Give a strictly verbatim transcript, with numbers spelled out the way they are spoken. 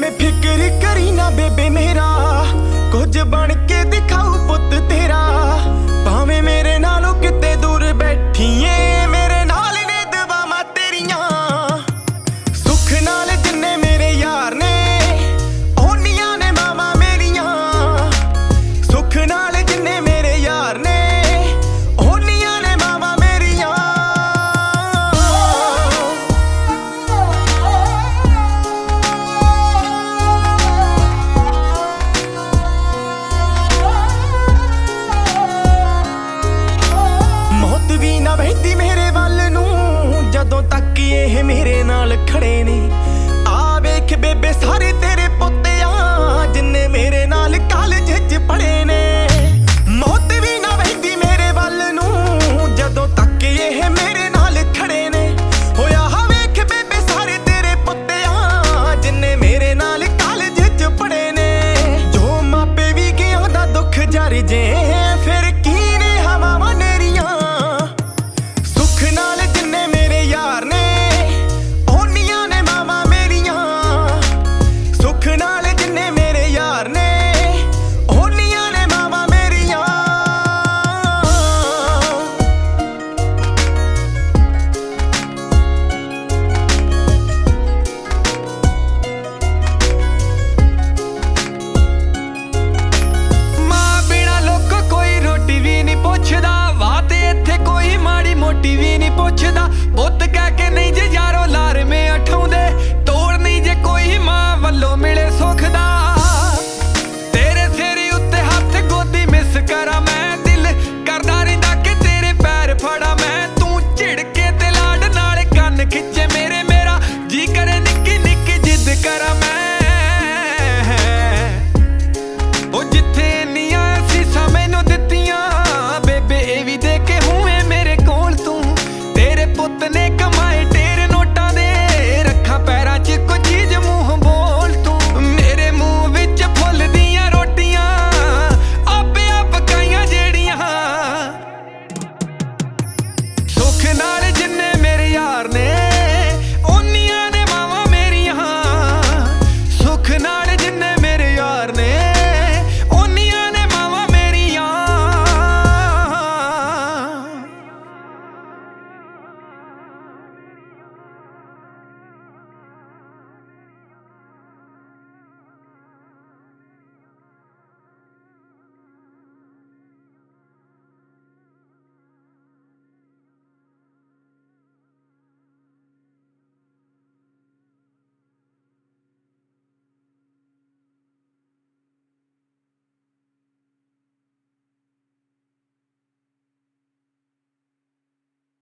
ਐਵੇਂ ਫਿਕਰ ਕਰੀ ਨਾ ਬੇਬੇ ਮੇਰਾ, ਕੁਝ ਬਣ ਕੇ ਦਿਖਾਊ ਪੁੱਤ ਤੇਰਾ। ਭਾਵੇਂ ਮੇਰੇ ਨਾਲੋਂ ਕਿਤੇ ਦੂਰ ਬੈਠੀਏ, ਮੇਰੇ ਨਾਲ ਨੇ ਦੁਆਵਾਂ ਤੇਰੀਆਂ। ਸੁੱਖ ਨਾਲ ਜਿੰਨੇ ਮੇਰੇ ਯਾਰ ਨੇ, ਓਨੀਆਂ ਨੇ ਮਾਵਾਂ ਮੇਰੀਆਂ। ਸੁੱਖ ਨਾਲ ਜਿੰਨੇ ਮੇਰੇ ਯਾਰ ਨੇ, ਓਨੀਆਂ ਨੇ ਮਾਵਾਂ ਮੇਰੀਆਂ। ਮੌਤ ਵੀ ਨਾ ਵਹਿੰਦੀ ਮੇਰੇ ਵੱਲ ਨੂੰ, ਜਦੋਂ ਤੱਕ ਇਹ ਮੇਰੇ ਨਾਲ ਖੜੇ ਨੇ। ਆ ਵੇਖ ਬੇਬੇ ਸਾਰੇ ਤੇਰੇ ਪੁੱਤ ਆ, ਜਿੰਨੇ ਮੇਰੇ ਨਾਲ ਕਾਲਜ 'ਚ ਪੜ੍ਹੇ ਨੇ। ਮੌਤ ਵੀ ਨਾ ਵਹਿੰਦੀ ਮੇਰੇ ਵੱਲ ਨੂੰ, ਜਦੋਂ ਤੱਕ ਇਹ ਮੇਰੇ ਨਾਲ ਖੜੇ ਨੇ। ਹੋਇਆ ਹਾ ਵੇਖ ਬੇਬੇ ਸਾਰੇ ਤੇਰੇ ਪੁੱਤ ਆ, ਜਿੰਨੇ ਮੇਰੇ ਨਾਲ ਕਾਲਜ 'ਚ ਪੜ੍ਹੇ ਨੇ। ਜੋ ਮਾਪੇ ਵੀ ਗਿਆ ਦਾ ਦੁੱਖ ਜਰ ਜੇ, ਫਿਰ ਕੀ ਨੇ ਹਵਾਵਾਂ ਨੇਰੀਆਂ। ਸੁੱਖ ਨਾਲ ਜਿੰਨੇ ਮੇਰੇ ਯਾਰ ਨੇ, ਓਨੀਆਂ ਨੇ ਮਾਵਾਂ ਮੇਰੀਆਂ। ਸੁੱਖ ਨਾਲ ਜਿੰਨੇ ਮੇਰੇ ਯਾਰ ਨੇ, ਓਨੀਆਂ ਨੇ ਮਾਵਾਂ ਮੇਰੀਆਂ। ਮਾਂ ਬਿਨਾ ਲੋਕੋ ਕੋਈ ਰੋਟੀ ਵੀ ਨਹੀਂ ਪੁੱਛਦਾ, ਵਾਹ ਤੇ ਇੱਥੇ ਕੋਈ ਮਾੜੀ ਮੋਟੀ ਵੀ ਨਹੀਂ ਪੁੱਛਦਾ। ਪੁੱਤ ਕਹਿ ਕੇ ਨਹੀਂ ਜੇ ਯਾਰੋ ਲਾਰ ਮੇ